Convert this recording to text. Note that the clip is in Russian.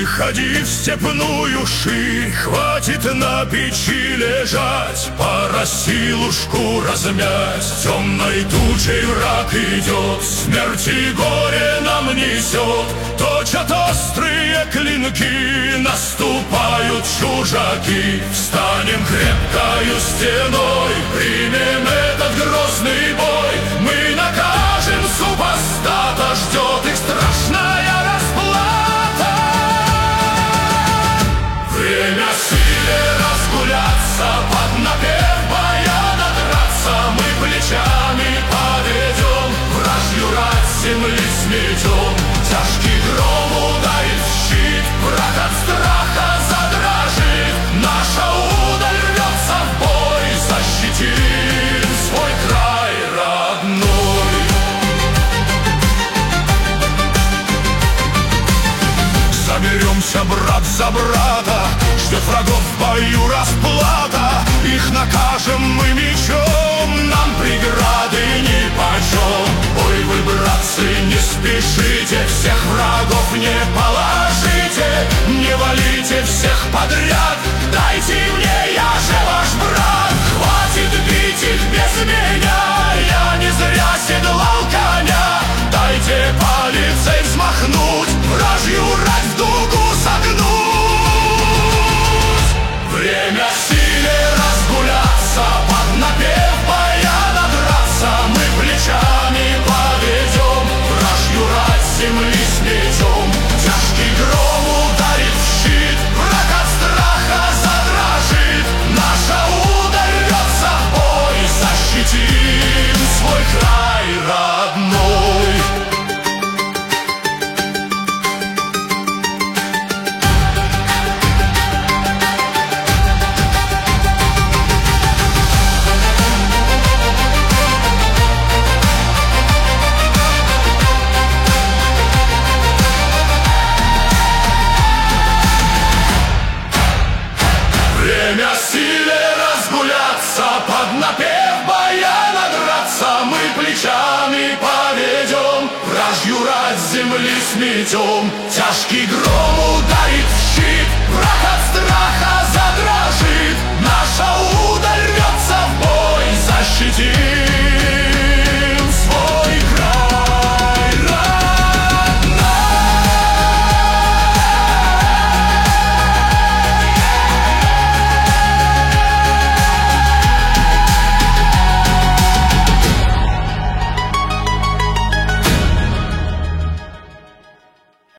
Приходи в степную ширь, хватит на печи лежать, пора силушку размять. Темной тучей враг идет, смерть и горе нам несет. Точат острые клинки, наступают чужаки. Встанем крепкою стеной, примем этот грозный бой. Мы накажем супостата, ждет их страшная расплата. Время силе разгуляться, под напев баяна драться. Мы плечами поведем, вражью рать земли сметем. Тяжкий гром ударит в щит, враг от страха задрожит. Наша удаль рвется в бой, защитим свой край родной. Соберемся брат за брата, ждет врагов в бою расплата. Их накажем мы мечом, нам преграды нипочем. Ой, вы, братцы, не спешите, всех врагов не положите. Не валите всех подряд, дайте мне, я же ваш брат. Хватит бить их без меня, я не зря седлал коня. Дайте палицей взмахнуть, вражью рать в дугу согнуть. Время силе разгуляться, под напев баяна драться. Мы плечами поведем, вражью рать земли сметем. Тяжкий гром ударит в щит, враг от страха задрожит. Наша удаль рвется в бой, защитим свой край родной. Время силе разгуляться, под напев баяна драться. Мы плечами поведем, вражью рать земли сметем. Тяжкий гром ударит в